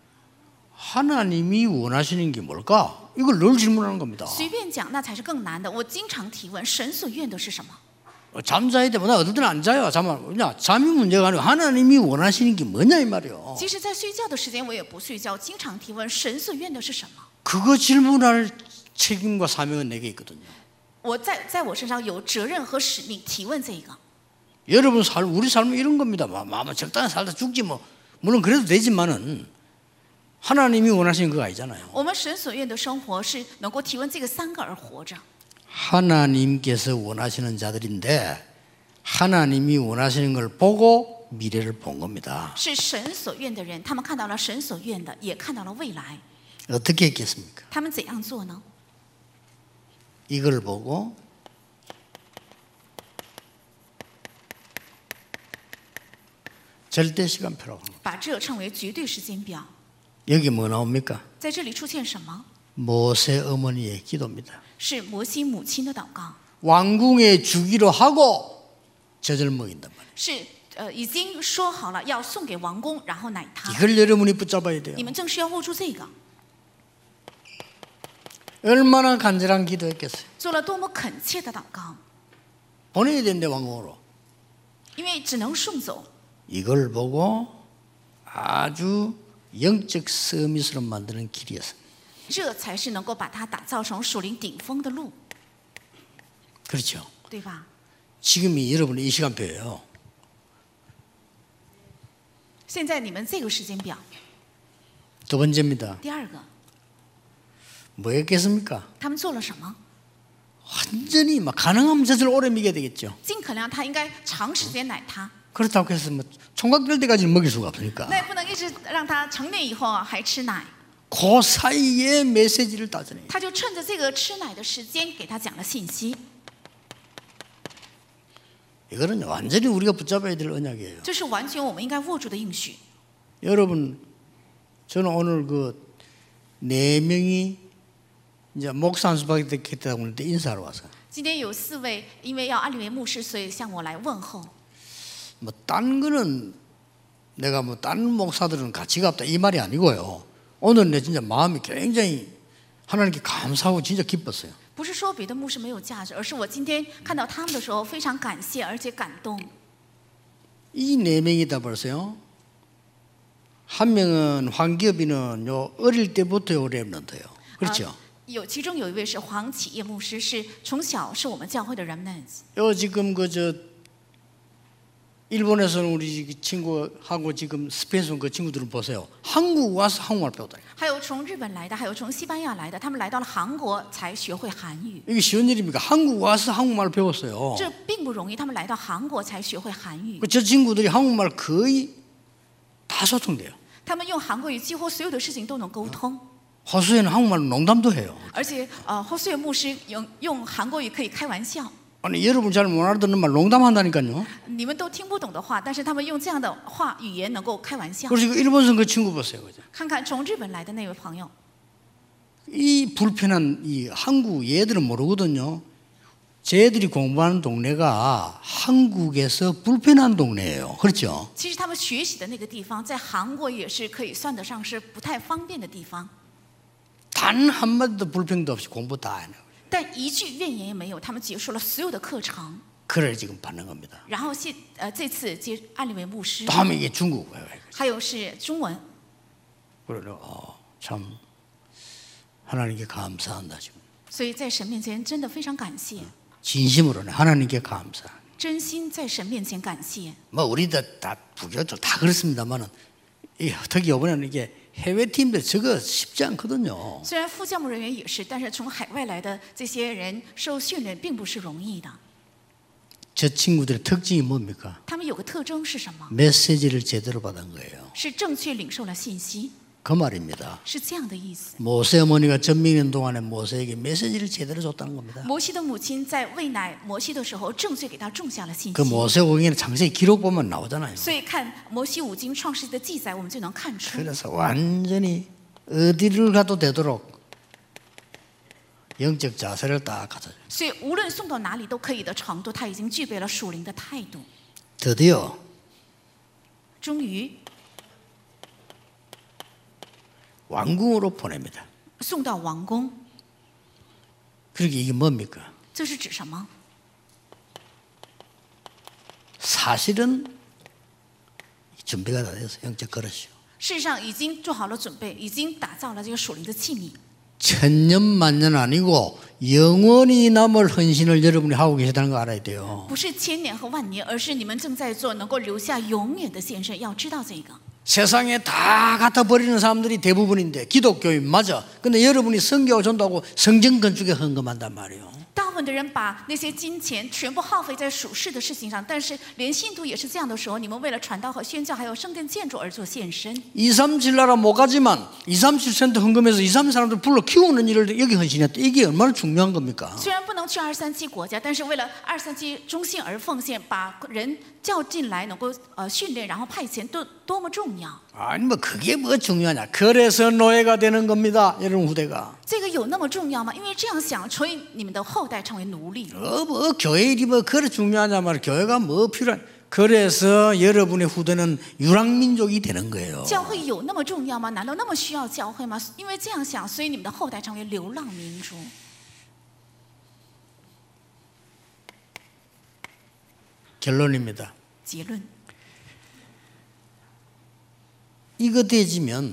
하나님이 원하시는 게 뭘까? 이걸 늘 질문하는 겁니다. 随便讲那才是更难的。我经常提问：神所愿的是什么？ 잠자야 되면 나 어떨 때는 안 자요. 잠이 문제가 아니고 하나님이 원하시는 게 뭐냐 이 말이에요. 即使在睡觉的时间，我也不睡觉，经常提问：神所愿的是什么？ 그거 질문할 책임과 사명은 내게 있거든요. 我在我身上有责任和使命提问这个。 여러분 우리 삶은 이런 겁니다. 적당히 살다 죽지 뭐. 물론 그래도 되지만은 하나님이 원하시는 그거 아니잖아요. 我们神所愿的生活是能够提问这个3个而活着。 하나님께서 원하시는 자들인데 하나님이 원하시는 걸 보고 미래를 본 겁니다. 是神所愿的人，他们看到了神所愿的，也看到了未来。 어떻게 했겠습니까? 他们怎样做呢？ 이걸 보고 절대 시간표라고 합니다. 把这称为绝对时间表。 여기 뭐 나옵니까? 在这里出现什么？ 모세 어머니의 기도입니다. 是摩西母亲的祷告， 왕궁에 주기로 하고 젖을 먹인단 말이에요. 是已经说好了要送给王宫，然后奶他。 이걸 여러분이 붙잡아야 돼요. 你们正是要握住这个， 얼마나 간절한 기도했겠어요. 做了多么恳切的祷告， 보내야 되는데 왕궁으로. 因为只能送走。 이걸 보고 아주 영적 서밋으로 만드는 길이었습니다. 这才是能够把它打造成属灵顶峰的路， 그렇죠. 对吧？ 지금이 여러분의 이 시간표예요. 现在你们这个时间表， 두 번째입니다. 第二个， 뭐 했겠습니까? 他们做了什么？ 완전히 막 가능하면 젖을 오래 먹여야 되겠죠. 尽可能他应该长时间奶他， 그렇다고 해서 뭐 총각될 때까지는 먹일 수가 없으니까 那也不能一直让他成年以后还吃奶。 그 사이에 메시지를 따져내요. 他就趁着这个吃奶的时间给他讲了信息， 이거는 완전히 우리가 붙잡아야 될 언약이에요. 这是完全我们应该握住的应许。 여러분, 저는 오늘 그 4명이 이제 목사 한 수밖에 됐다고 하는데 인사하러 왔어요. 今天有4位因为要安利为牧师，所以向我来问候。 뭐 딴 거는 내가 뭐 딴 목사들은 가치가 없다 이 말이 아니고요. 오늘 내 진짜 마음이 굉장히 하나님께 감사하고 진짜 기뻤어요. 不是说别的牧师没有价值，而是我今天看到他们的时候非常感谢，而且感动。 이 4명이다 벌써요. 한 명은 황기업이는 요 어릴 때부터 요 렘넌트예요. 그렇죠? 其中有一位是黄启业牧师，是从小是我们教会的 remnants。 요 지금 그저 일본에서는 우리 친구하고 지금 스페인에서 온 그 친구들은 보세요. 한국 와서 한국말 배우다. 还有从日本来的，还有从西班牙来的，他们来到了韩国才学会韩语。 이게 쉬운 일입니까? 한국 와서 한국말 배웠어요. 这并不容易，他们来到韩国才学会韩语。 저 친구들이 한국말 거의 다 소통돼요. 他们用韩国语，几乎所有的事情都能沟通。 호수에는 한국말 농담도 해요. 而且后岁牧师用韩国语可以开玩笑。 아니 여러분 잘 못 알아듣는 말 농담한다니까요. 你们都听不懂的话，但是他们用这样的话语言能够开玩笑。 그래서 일본선 그 친구 보세요. 그죠? 看看从日本来的那位朋友， 이 불편한 이 한국 얘들은 모르거든요. 쟤들이 공부하는 동네가 한국에서 불편한 동네예요. 그렇죠? 其实他们学习的那个地方，在韩国也是可以算得上是不太方便的地方。 단 한마디도 불평도 없이 공부 다 해요. 但一句怨言也没有，他们结束了所有的课程。 그래 지금 받는 겁니다. 然后这次接安利为牧师， 다음에 이게 중국. 还有是中文。 그래 참 하나님께 감사한다 지금. 所以在神面前真的非常感谢， 진심으로는 하나님께 감사. 真心在神面前感谢。 뭐 우리들 다 부교도 다 그렇습니다만은 특히 이번에는 이게 해외 팀들 저거 쉽지 않거든요. 虽然副教牧人员也是，但是从海外来的这些人受训练并不是容易的。 저 친구들의 특징이 뭡니까? 他们有个特征是什么？ 메시지를 제대로 받은 거예요. 是正确领受了信息， 그 말입니다. 是这样的意思。 모세 어머니가 전명년 동안에 모세에게 메시지를 제대로 줬다는 겁니다. 摩西的母亲在喂奶摩西的时候，正确给他种下了信 그 息。 모세오경에는 창세기 기록 보면 나오잖아요. 所以看摩西五经创世纪的记载，我们就能看出， 그래서 완전히 어디를 가도 되도록 영적 자세를 딱 갖춰요. 所以无论送到哪里都可以的程度，他已经具备了属灵的态度。 드디어 终于 왕궁으로 보냅니다. 送到王宫， 그러게 이게 뭡니까? 这是指什么？ 사실은 준비가 다 됐어요. 영적 그릇이요. 事实上已经做好了准备，已经打造了这个属灵的器皿。 천년만년 아니고 영원히 남을 헌신을 여러분이 하고 계시다는 거 알아야 돼요. 不是千年和万年，而是你们正在做能够留下永远的献身。要知道这个， 세상에 다 갖다 버리는 사람들이 대부분인데 기독교인 맞아. 근데 여러분이 성교하고 전도하고 성전 건축에 헌금한단 말이에요. 大部分的人把那些金钱全部耗费在属世的事情上，但是连信徒也是这样的时候，你们为了传道和宣教还有圣殿建筑而做献身。 237 나라 못 가지만 237% 헌금해서 2, 3 사람들 불러 키우는 일을 여기 헌신했다. 이게 얼마나 중요한 겁니까? 虽然不能去237国家，但是为了237中心而奉献，把人叫进来，能够训练，然后派遣，多么重要！ 아니 뭐 그게 뭐 중요하냐? 그래서 노예가 되는 겁니다. 여러분 후대가. 这个有那么重要吗？因为这样想，所以你们的后代成为奴隶。 뭐 교회 일이 뭐 그래 중요하냐 말 교회가 뭐 필요한. 그래서 여러분의 후대는 유랑민족이 되는 거예요. 教会有那么重要吗？难道那么需要教会吗？因为这样想，所以你们的后代成为流浪民族。 결론입니다. 结论， 이거 되지면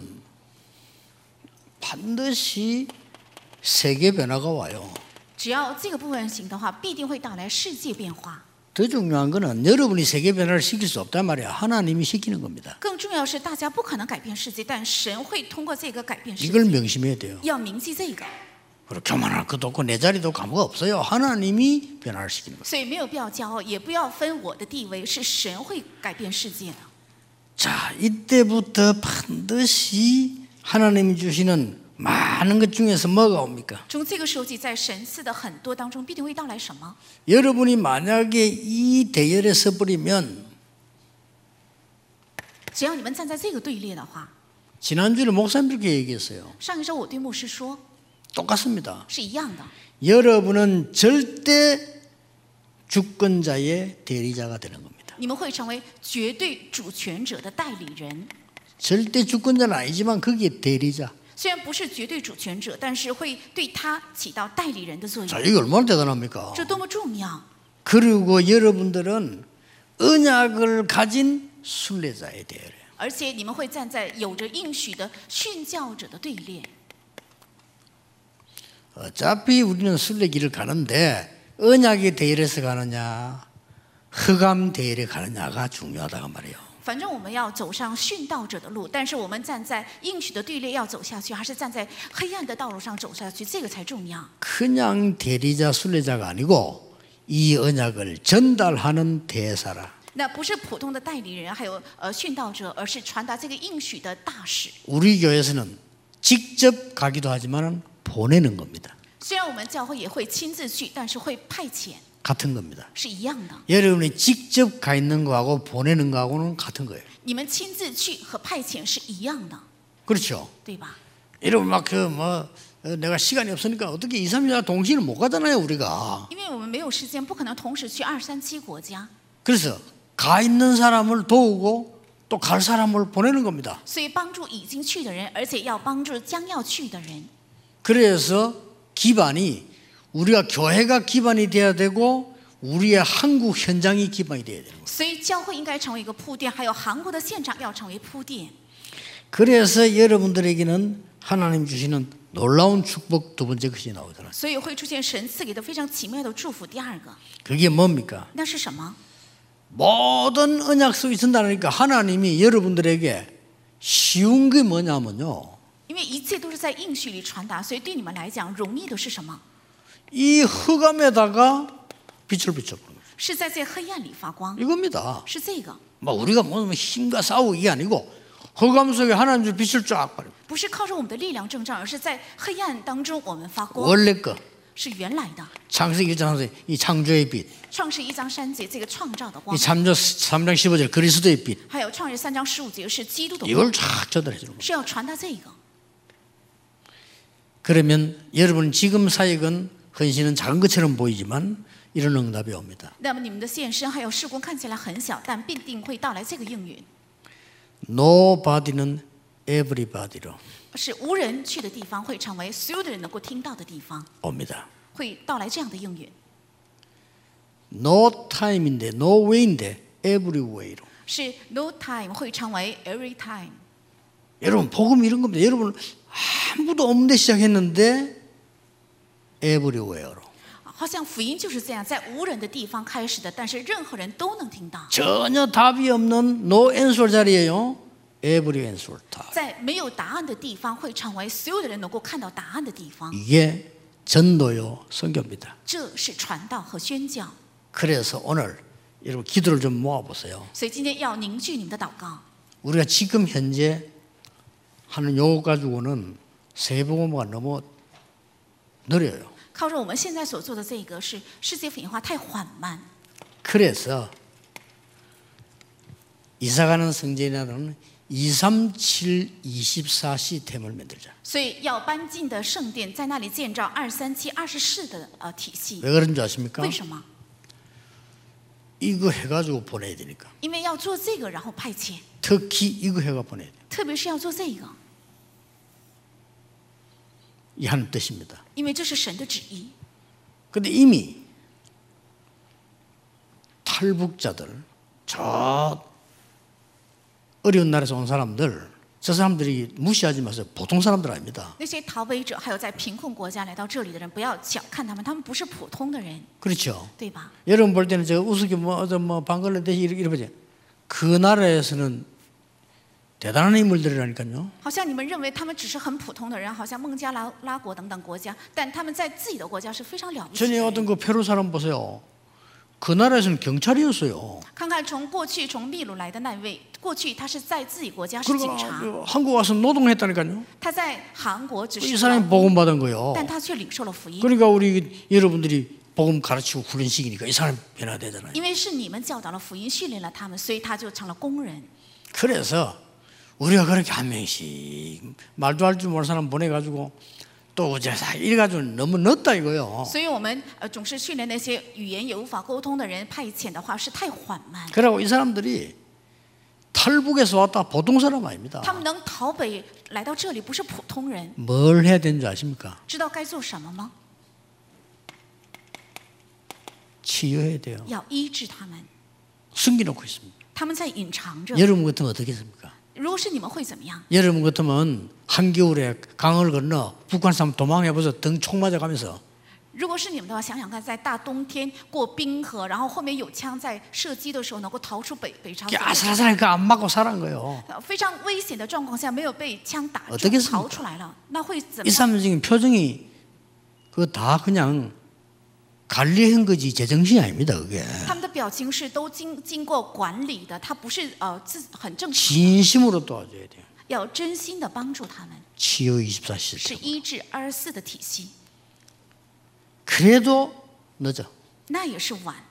반드시 세계 변화가 와요. 只要这个部分行的话，必定会带来世界变化。 더 중요한 거는 여러분이 세계 변화를 시킬 수 없단 말이야. 하나님이 시키는 겁니다. 更重要的是，大家不可能改变世界，但神会通过这个改变世 이걸 界。 명심해야 돼요. 要铭记这个， 그리고 교만할 것도 없고 내 자리도 감흥 없어요. 하나님이 변화를 시키는 거예요. 所以没有必要骄傲，也不要分我的地位，是神会改变世界的。 자, 이때부터 반드시 하나님이 주시는 많은 것 중에서 뭐가 옵니까? 从这个时候起，在神赐的很多当中，必定会到来什么？ 여러분이 만약에 이 대열에 서버리면 只要你们站在这个队列的话， 지난주에 목사님들께 얘기했어요. 上一周我对牧师说， 똑같습니다. 是一样的。 여러분은 절대 주권자의 대리자가 되는 겁니다. 你们会成为绝对主权者的代理人， 절대 주권자는 아니지만 거기에 대리자. 虽然不是绝对主权者，但是会对他起到代理人的作 자, 用。 이게 얼마나 대단합니까? 这多么重要！ 그리고 여러분들은 언약을 가진 순례자의 대열에. 而且你们会站在有着应许的训教者的队列。 어차피 우리는 순례길을 가는데 언약의 대열에서 가느냐 흑암 대열에 가느냐가 중요하다고 말이에요. 反正我们要走上殉道者的路，但是我们站在应许的队列要走下去，还是站在黑暗的道路上走下去，这个才重要。 그냥 대리자 순례자가 아니고 이 언약을 전달하는 대사라. 那不是普通的代理人，还有殉道者，而是传达这个应许的大使。 우리 교회에서는 직접 가기도 하지만 보내는 겁니다. 虽然我们教会也会亲自去，但是会派遣， 같은 겁니다. 是一样的。 여러분이 직접 가 있는 거하고 보내는 거하고는 같은 거예요. 你们亲自去和派遣是一样的， 그렇죠? 对吧？ 여러분 막 내가 시간이 없으니까 어떻게 2, 3일 동시에 못 가잖아요 우리가. 因为我们没有时间，不可能同时去237国家， 그래서 가 있는 사람을 도우고 또 갈 사람을 보내는 겁니다. 所以帮助已经去的人，而且要帮助将要去的人。 그래서 기반이 우리가 교회가 기반이 돼야 되고 우리의 한국 현장이 기반이 돼야 되는 거예요. 所以教会应该成为一个铺垫，还有韩国的现场要成为铺垫。 그래서 여러분들에게는 하나님 주시는 놀라운 축복 두 번째 것이 나오잖아요. 所以会出现神赐给的非常奇妙的祝福。第二个， 그게 뭡니까? 那是什么？ 모든 언약 속에 있다니까 하나님이 여러분들에게 쉬운 게 뭐냐면요. 因为一切都是在应许里传达，所以对你们来讲，容易的是什么？ 이 흑암에다가 빛을 비춰보는 거예요. 是在这黑暗里发光， 이겁니다. 是这个， 뭐 우리가 뭐 힘과 싸우고 이게 아니고 흑암 속에 하나님 줄 빛을 쫙 발려. 不是靠着我们的力量征战，而是在黑暗当中我们发光， 원래 거 是原来的。 창세기 1장 이 창조의 빛, 创世1章3节这个创造的 이 光， 3장 15절 그리스도의 빛 还有创世3章15节是基督的光， 이걸 쫙 전달해 주는 거예요. 是要传达这个。 그러면 여러분 지금 사역은 헌신은 작은 것처럼 보이지만 이런 응답이 옵니다. 那么你们的献身还有事工看起来很小，但必定会到来这个应允， Nobody는 everybody로 是无人去的地方会成为所有的人能够听到的地方， 옵니다. 会到来这样的应允， No time인데 no way인데 every way로. 是 no time 会成为 every time。 여러분 복음 이런 겁니다. 여러분 아무도 없는데 시작했는데 every way로. 好像福音就是这样，在无人的地方开始的，但是任何人都能听到。 전혀 답이 없는 no answer 자리예요. every answer 다. 在没有答案的地方，会成为所有的人能够看到答案的地方。 이게 전도요, 선교입니다. 这是传道和宣教。 그래서 오늘 여러분 기도를 좀 모아보세요. 所以今天要凝聚你们的祷告。 우리가 지금 현재 하는 요거 가지고는 세계복음화가 너무 느려요. 靠着我们现在所做的这个是世界福音化太缓慢， 그래서 이사가는 성전이라는 237, 24 시스템을 만들자. 所以要搬进的圣殿在那里建造237、24的体系。 왜 그런 줄 아십니까? 为什么？ 이거 해가지고 보내야 되니까. 因为要做这个，然后派遣， 특히 이거 해가 보내야 돼. 特别是要做这个， 이 하는 뜻입니다. 因为这是神的旨意。 근데 이미 탈북자들, 저 어려운 나라에서 온 사람들, 저 사람들이 무시하지 마세요. 보통 사람들 아닙니다. 那些逃北者，还有在贫困国家来到这里的人，不要小看他们，他们不是普通的人， 그렇죠. 对吧？ 여러분 볼 때는 저 우스갯 방글라데시 이렇게 보죠. 그 나라에서는 대단한 인물들이라니까요. 好像你们认为他们只是很普通的人，好像孟加拉国等等国家，但他们在自己的国家是非常了不起的 전에 人。 어떤 그 페루 사람 보세요. 그 나라에서는 경찰이었어요. 看看从过去从秘鲁来的那位，过去他是在自己国家是警 그리고 察， 한국 와서 노동했다니까요. 他在韩国只 이 是 사람이 劳 복음 받은 거예요. 但他却领受了福音， 그러니까 우리 여러분들이 복음 가르치고 훈련시키니까 이 사람이 변화되잖아요. 因为是你们教导了福音，训练了他们，所以他就成了工人。 그래서 우리가 그렇게 한 명씩 말도 할 줄 모르는 사람 보내가지고 또 이래가지고 너무 늦다 이거요. 所以我们总是训练那些语言也无法沟通的人，派遣的话是太缓慢。 그리고 이 사람들이 탈북에서 왔다 보통 사람 아닙니다. 他们能逃北来到这里，不是普通人， 뭘 해야 되는지 아십니까? 知道该做什么吗？ 치유해야 돼요. 要医治他们， 숨겨놓고 있습니다. 他们在隐藏着。 여러분 같으면 어떻게 했습니까? 如果是你们会怎么样？ 여러분 같으면 한겨울에 강을 건너 북한 사람 도망해봐서 등 총 맞아가면서 如果是你们的话，想想看，在大冬天过冰河，然后后面有枪在射击的时候，能够逃出北朝鲜， 아슬아슬하게 안 맞고 살은 거예요. 非常危险的状况下，没有被枪打中 어떻겠습니까 逃出来了，那会怎么 이 样？ 사람 지금 표정이 그거 다 그냥 관리한 거지 제정신이 아닙니다. 그게 他们的表情是都经过管理的，他不是很正常， 진심으로 도와줘야 돼요. 要真心的帮助他们， 치유 是 24시스템. 医治24的体系， 그래도 늦어. 那也是晚。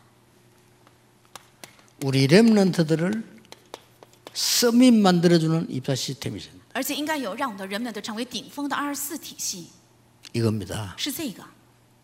우리 렘넌트들을 서밋 만들어주는 입사 시스템이 있습니다. 而且应该有让我们的人们的成为顶峰的24体系， 이겁니다. 是这个。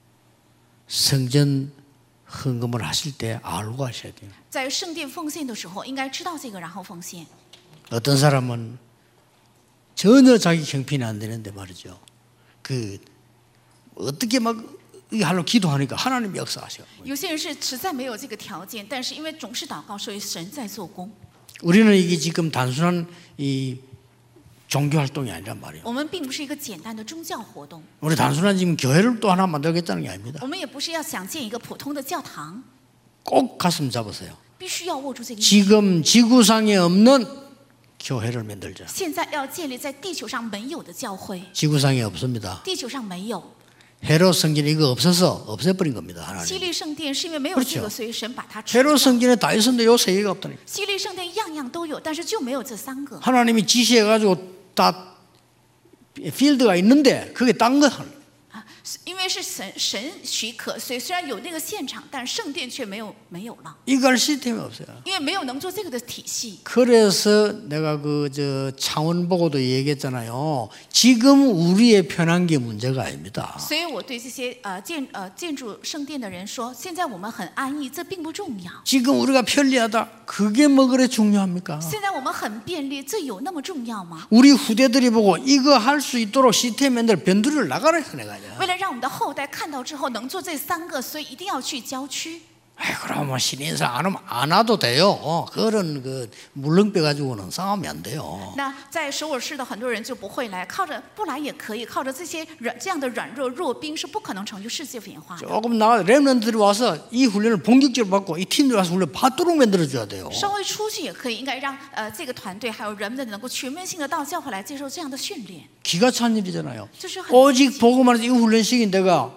성전 헌금을 하실 때 알고 하셔야 돼요. 在圣殿奉献的时候，应该知道这个，然后奉献。 어떤 사람은 전혀 자기 형편이 안 되는데 말이죠. 그 어떻게 막 하려고 기도하니까 하나님 역사하셔. 有些人是实在没有这个条件，但是因为总是祷告，所以神在做工。 우리는 이게 지금 단순한 이 종교 활동이 아니란 말이에요. 我们并不是一个简单的宗教活动， 우리 단순한 지금 교회를 또 하나 만들겠다는 게 아닙니다. 我们也不是要想建一个普通的教堂， 꼭 가슴 잡으세요. 必须要握住这个意。 지금 지구상에 없는 교회를 만들자. 现在要建立在地球上没有的教会， 지구상에 없습니다. 地球上没有。 헤롯 성전 이거 없어서 없애버린 겁니다. 希 하나님. 律圣殿是因为没有 그렇죠 这个，所以神把它除 헤롯 掉。 성전에 다 있었는데 요 세 개가 없다니까. 希律圣殿样样都有，但是就没有这3个。 하나님이 지시해가지고 다 필드가 있는데 그게 딴 거. 因为是神许可，所以虽然有那个现场，但圣殿却没有了， 이거 할 시스템이 없어요. 因为没有能做这个的体系。 그래서 내가 창원 보고도 얘기했잖아요. 지금 우리의 편한 게 문제가 아닙니다. 所以我对这些建筑圣殿的人说，现在我们很安逸，这并不重要。 지금 우리가 편리하다. 그게 뭐 그래 중요합니까? 现在我们很便利，这有那么重要吗？ 우리 후대들이 보고 이거 할 수 있도록 시스템 만들 변두리를 나가라 내가. 为了让我们的后代看到之后能做这3个，所以一定要去郊区。 그러면 신인사 안 와도 돼요. 그런 그 물렁뼈 가지고는 싸우면 안 돼요. 那在首尔市的很多人就不会来，靠着不来也可以，靠着这样的软弱弱兵是不可能成就世界演化的。 조금 나가 렘넌트들이 와서 이 훈련을 본격적으로 받고 이 팀들 와서 훈련 받도록 만들어줘야 돼요. 稍微出去也可以，应该让这个团队还有人们能够全面性的到教会来接受这样的训练。 기가 찬 일이잖아요. 这是很 오직 보고만 해서 이 훈련시킨 데가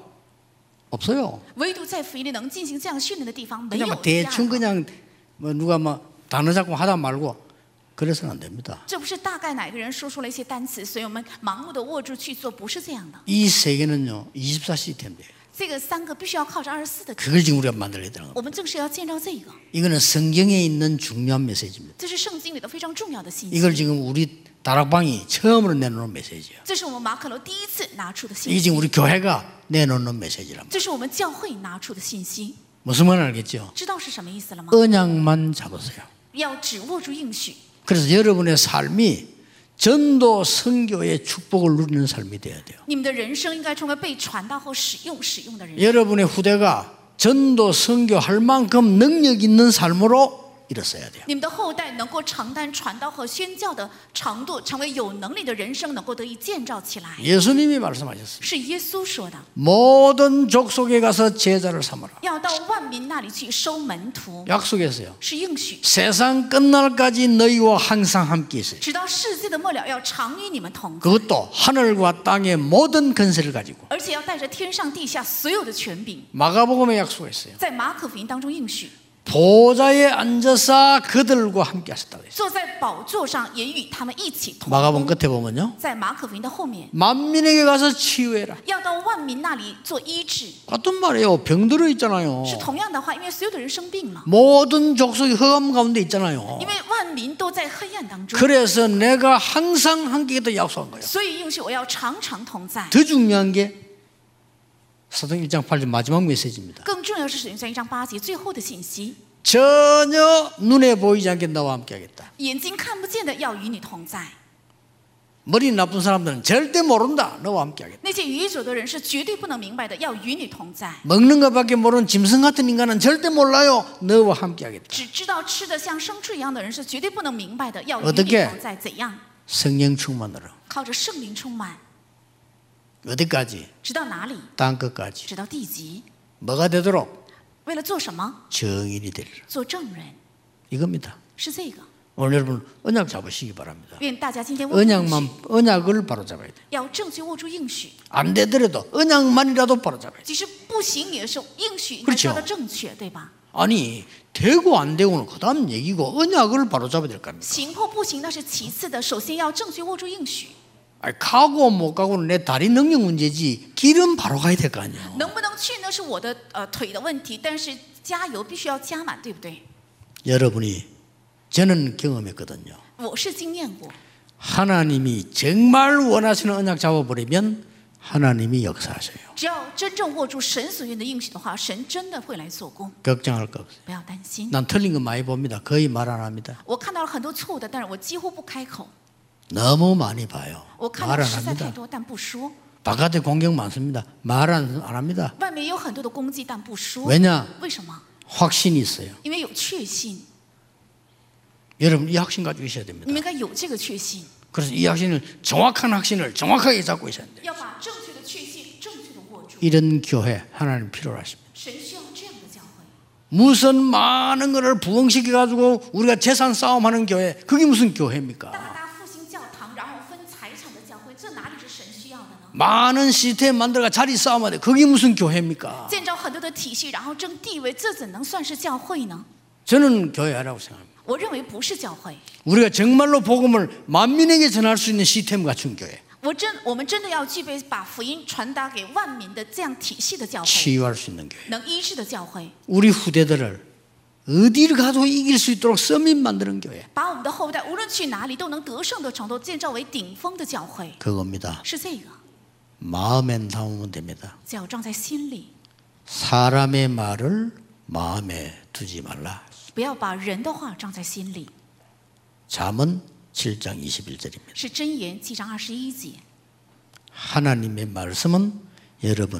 없어요. 唯独在福音里能进行这样训练的地方没有 그냥 第二 대충 个。 그냥 뭐 누가 뭐 단어 잡고 하다 말고 그래서는 안 됩니다. 这不是大概哪个人说出了一些单词，所以我们盲目的握住去做，不是这样的。 이 세계는요 24 시스템이에요. 这个3个必须要靠着24的。 그걸 지금 우리가 만들어야 되는 겁니다. 我们正是要建造这个， 이거는 성경에 있는 중요한 메시지입니다. 这是圣经里的非常重要的信息。 이걸 지금 우리 다락방이 처음으로 내놓은 메시지예요. 这是我们马可楼第一次拿出的信 이게 息， 지금 우리 교회가 내놓는 메시지랍니다. 这是我们教会拿出的信息。 무슨 말 알겠죠? 知道是什么意思了吗？ 언약만 잡으세요. 要只握住应许。 그래서 여러분의 삶이 전도 선교의 축복을 누리는 삶이 돼야 돼요. 你们的人生应该成为被传道后使用的人。 여러분의 후대가 전도 선교할 만큼 능력 있는 삶으로 일었어야 돼요. 你们的后代能够承担传道和宣教的长度，成为有能力的人生，能够得以建造起来。 예수님이 말씀하셨습니다. 是耶稣说的， 모든 족속에 가서 제자를 삼아라. 要到万民那里去收门徒， 약속했어요. 是应许， 세상 끝날까지 너희와 항상 함께 있어요. 直到世界的末了，要常与你们同在， 그것도 하늘과 땅의 모든 권세를 가지고. 而且要带着天上地下所有的权柄。 마가복음에 약속했어요. 在马可福音当中应许， 보좌에 앉아서 그들과 함께 하셨다고 했어요. 坐在宝座上也与他们一起同 마가복음 工。 끝에 보면요. 在马可福音的后面， 만민에게 가서 치유해라. 要到万民那里做医治， 같은 말이에요. 병들어 있잖아요. 是同样的话，因为所有的人生病嘛， 모든 족속이 흑암 가운데 있잖아요. 因为万民都在黑暗当中， 그래서 내가 항상 함께 있다 약속한 거예요. 所以应许我要常常同在。 더 중요한 게 사도행 1장 8절 마지막 메시지입니다. 更重要是使徒行传1章8节最后的信息， 전혀 눈에 보이지 않게 나와 함께 하겠다. 眼睛看不见的要与你同在。 머리 나쁜 사람들은 절대 모른다. 너와 함께 하겠다. 那些愚拙的人是绝对不能明白的，要与你同在。 먹는 것밖에 모르는 짐승 같은 인간은 절대 몰라요. 너와 함께 하겠다. 只知道吃的像牲畜一样的人是绝对不能明白的，要与你 어떻게 同在。怎样？ 성령 충만으로. 靠着圣灵充满， 어디까지? 直到哪里？ 땅 끝까지. 直到地极。 뭐가 되도록? 为了做什么？ 정인이 되리라. 做证人， 이겁니다. 是这个。 오늘 여러분 언약 잡으시기 바랍니다. 愿大家今天握住应许， 언약을 바로 잡아야 돼. 要正确握住应许。 안 되더라도 언약만이라도 바로 잡아야 돼. 即使不行，也是应许应该抓的正确，对吧？ 아니 되고 안 되고는 그다음 얘기고 언약을 바로 잡아야 될 거 아닙니까? 行或不行那是其次的，首先要正确握住应许。 아니, 가고 못 가고는 내 다리 능력 문제지 길은 바로 가야 될 거 아니에요. 能不能去那是我的腿的问题，但是加油必须要加满，对不对？ 여러분이 저는 경험했거든요. 我是经验过， 하나님이 정말 원하시는 언약 잡아버리면 하나님이 역사하셔요. 只要真正握住神所愿的应许的话，神真的会来做工， 걱정할 거 없어요. 不要担心。 난 틀린 거 많이 봅니다. 거의 말 안 합니다. 我看到了很多错误的，但是我几乎不开口。 너무 많이 봐요. 我看 말 到 안 实在太 합니다. 多，但不说。 바깥에 공격 많습니다. 말 안 합니다. 外面也有很多的攻击，但不说。 왜냐? 为什么？ 확신이 있어요. 因为有确信， 여러분 이 확신 가지고 있어야 你 됩니다. 们应该有这个确信， 그래서 이 확신을 정확한 확신을 정확하게 잡고 있어야 돼요. 要把正确的确信正确的握住。 이런 교회 하나님 필요로 하십니다. 神需要这样的教会。 무슨 많은 것을 부흥시켜 가지고 우리가 재산 싸움하는 교회 그게 무슨 교회입니까? 大复兴教堂，然后分财产的教会，这哪里是神需要的呢？ 많은 시스템 만들어가 자리 싸움하는데 그게 무슨 교회입니까? 建造很多的体系，然后争地位，这怎能算是教会呢？ 저는 교회라고 생각합니다. 我认为不是教会。 우리가 정말로 복음을 만민에게 전할 수 있는 시스템 갖춘 교회, 我们真的要具备把福音传达给万民的这样体系的教会， 치유할 수 있는 교회. 能医治的教会， 우리 후대들을 어디를 가도 이길 수 있도록 서밋 만드는 교회. 把我们的后代无论去哪里都能得胜的程度建造为顶峰的教会， 그겁니다. 是这个。 마음에 담으면 됩니다. 只要装在心里， 사람의 말을 마음에 두지 말라. 不要把人的话装在心里。 잠언 7장 21절입니다. 是箴言7章21节。 하나님의 말씀은 여러분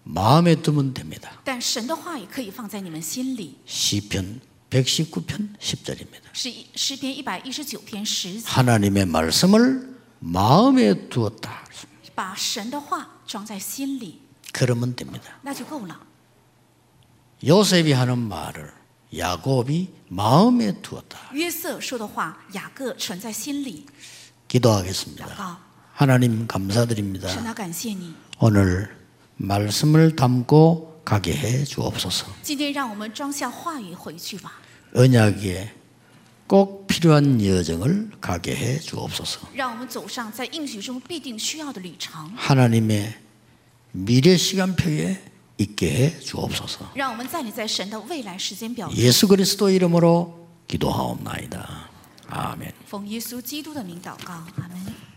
마음에 두면 됩니다. 但神的话也可以放在你们心里。 시편 119편 10절입니다. 是诗篇119篇10节， 하나님의 말씀을 마음에 두었다. 把神的话装在心里， 그러면 됩니다. 那就够了。 요셉이 하는 말을 야곱이 마음에 두었다. 约瑟说的话，雅各存在心里。 기도하겠습니다. 祷告， 하나님 감사드립니다. 神啊，感谢你， 오늘 말씀을 담고 가게 해 주옵소서. 今天让我们装下话语回去吧， 언약에 꼭 필요한 여정을 가게 해 주옵소서. 让我们走上在应许中必定需要的旅程， 하나님의 미래 시간표에 있게 해 주옵소서. 让我们站立在神的未来时间表中。 예수 그리스도 이름으로 기도하옵나이다. 아멘. 奉耶稣基督的名祷告，阿门。